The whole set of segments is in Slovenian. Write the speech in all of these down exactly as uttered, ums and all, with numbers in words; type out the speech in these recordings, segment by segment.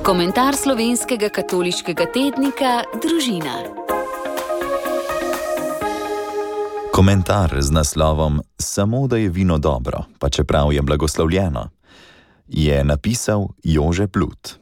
Komentar slovenskega katoliškega tednika Družina. Komentar z naslovom Samo da je vino dobro, pa čeprav je blagoslovljeno, je napisal Jože Plut.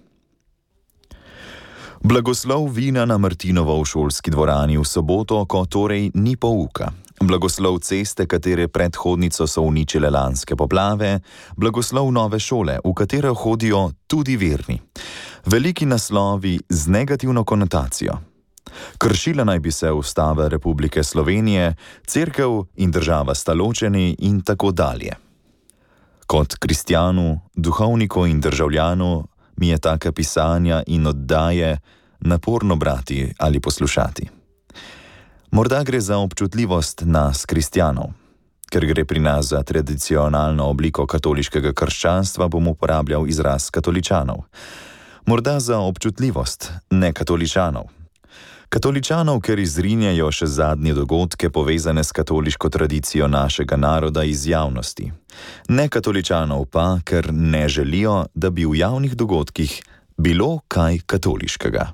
Blagoslov vina na Martinovo v šolski dvorani v soboto, ko torej ni pouka. Blagoslov ceste, katere predhodnico so uničile lanske poplave, blagoslov nove šole, v katero hodijo tudi verni. Veliki naslovi z negativno konotacijo. Kršila naj bi se Ustava Republike Slovenije, cerkev in država sta ločeni in tako dalje. Kot kristjanu, duhovniku in državljanu mi je taka pisanja in oddaje naporno brati ali poslušati. Morda gre za občutljivost nas kristjanov. Ker gre pri nas za tradicionalno obliko katoliškega krščanstva, bom uporabljal izraz katoličanov. Morda za občutljivost nekatoličanov. Katoličanov, ker izrinjajo še zadnje dogodke povezane s katoliško tradicijo našega naroda iz javnosti. Nekatoličanov pa, ker ne želijo, da bi v javnih dogodkih bilo kaj katoliškega.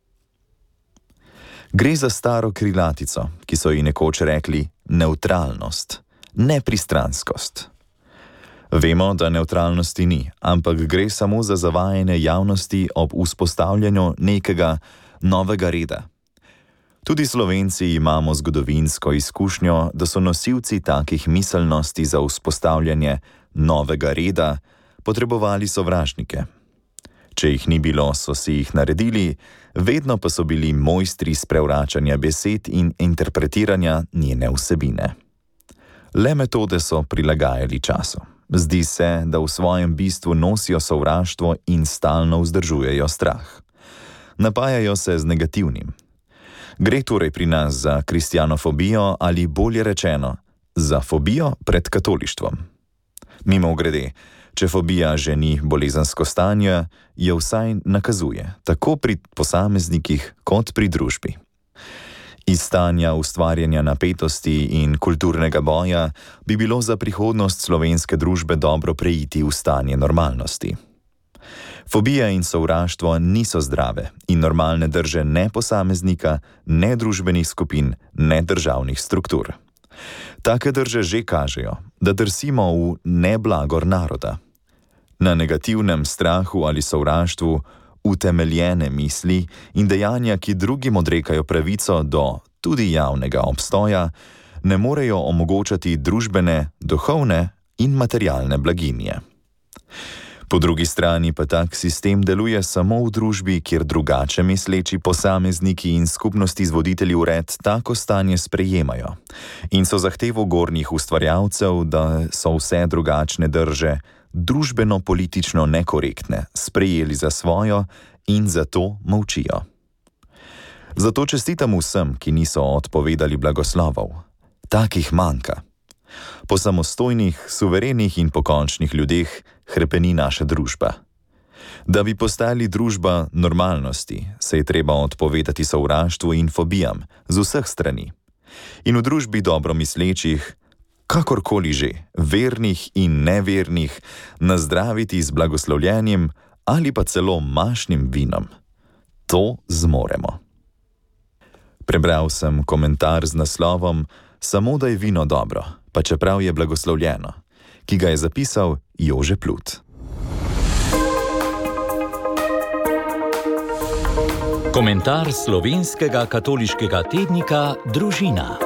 Gre za staro krilatico, ki so ji nekoč rekli nevtralnost, nepristranskost. Vemo, da nevtralnosti ni, ampak gre samo za zavajanje javnosti ob vzpostavljanju nekega novega reda. Tudi Slovenci imamo zgodovinsko izkušnjo, da so nosilci takih miselnosti za vzpostavljanje novega reda potrebovali sovražnike. Če jih ni bilo, so si jih naredili, vedno pa so bili mojstri sprevračanja besed in interpretiranja njene vsebine. Le metode so prilagajali času. Zdi se, da v svojem bistvu nosijo sovraštvo in stalno vzdržujejo strah. Napajajo se z negativnim. Gre torej pri nas za kristjanofobijo ali bolje rečeno, za fobijo pred katolištvom. Mimogrede, če fobija že ni bolezensko stanje, jo vsaj nakazuje, tako pri posameznikih kot pri družbi. Iz stanja ustvarjanja napetosti in kulturnega boja bi bilo za prihodnost slovenske družbe dobro preiti v stanje normalnosti. Fobija in sovraštvo niso zdrave in normalne drže ne posameznika, ne družbenih skupin, ne državnih struktur. Take drže že kažejo, da drsimo v neblagor naroda. Na negativnem strahu ali sovraštvu utemeljene misli in dejanja, ki drugim odrekajo pravico do tudi javnega obstoja, ne morejo omogočati družbene, duhovne in materialne blaginje. Po drugi strani pa tak sistem deluje samo v družbi, kjer drugače misleči posamezniki in skupnosti z voditelji vred tako stanje sprejemajo in so zahtevo gornjih ustvarjalcev, da so vse drugačne drže družbeno-politično nekorektne, sprejeli za svojo in zato molčijo. Zato čestitam vsem, ki niso odpovedali blagoslovov. Takih manjka. Po samostojnih, suverenih in pokončnih ljudeh hrepeni naša družba. Da bi postali družba normalnosti, se je treba odpovedati sovraštvu in fobijam z vseh strani. In v družbi dobro mislečih, kakorkoli že, vernih in nevernih, nazdraviti z blagoslovljenjem ali pa celo mašnim vinom. To zmoremo. Prebral sem komentar z naslovom Samo da je vino dobro, pa čeprav je blagoslovljeno, ki ga je zapisal Jože Plut. Komentar slovenskega katoliškega tednika Družina.